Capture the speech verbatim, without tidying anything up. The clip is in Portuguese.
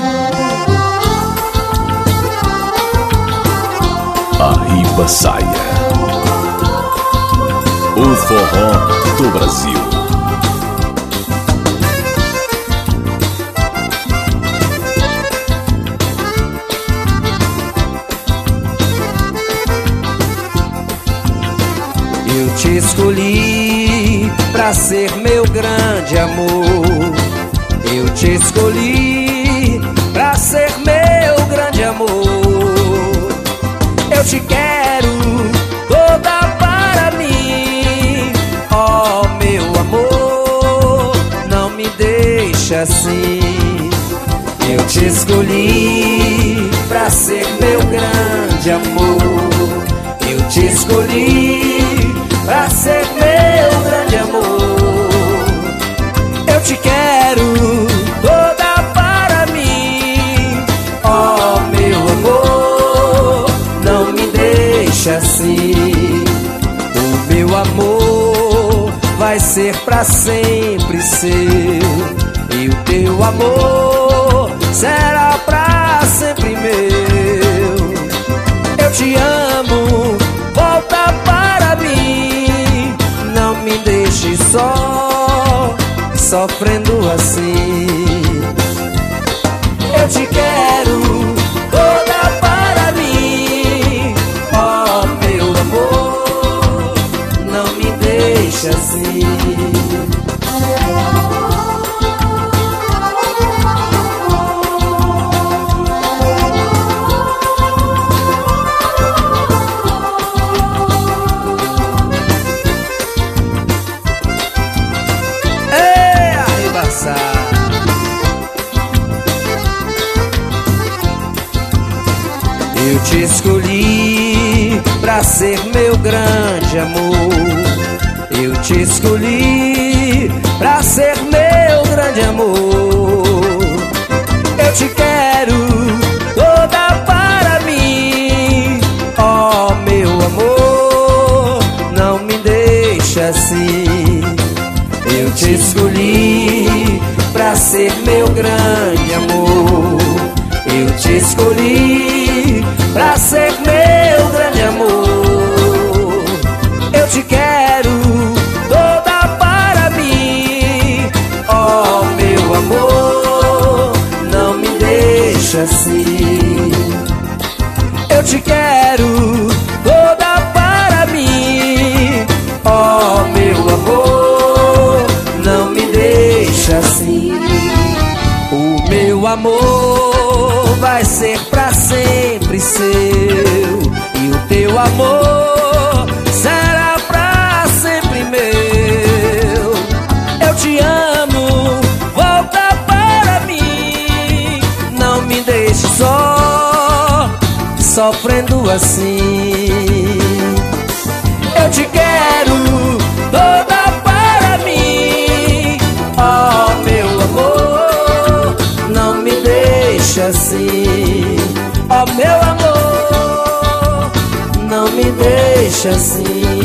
Arriba Saia, o forró do Brasil. Eu te escolhi pra ser meu grande amor. Eu te escolhi pra ser meu grande amor. Eu te quero toda para mim, ó meu amor, não me deixa assim. Eu te escolhi pra ser meu grande amor. Eu te escolhi pra ser meu grande amor. Eu te quero toda para mim, ó meu amor, não me deixa assim. O meu amor vai ser pra sempre seu, e o teu amor será pra sempre meu. Eu te amo, volta para mim, não me deixe só, sofrendo assim. Eu te quero toda para mim, ó meu amor, não me deixe assim. Eu te escolhi pra ser meu grande amor. Eu te escolhi pra ser meu grande amor. Eu te quero toda para mim, ó meu amor, não me deixa assim. Eu te escolhi pra ser meu grande amor. Eu te escolhi pra ser meu grande amor. Eu te quero toda para mim, ó meu amor, não me deixa assim. Eu te quero toda para mim, ó meu amor, não me deixa assim. O meu amor vai ser pra sempre seu, e o teu amor será pra sempre meu. Eu te amo, volta para mim, não me deixe só, sofrendo assim. Eu te quero toda para mim, ó meu amor, não me deixa assim. Ó meu amor, não me deixa assim.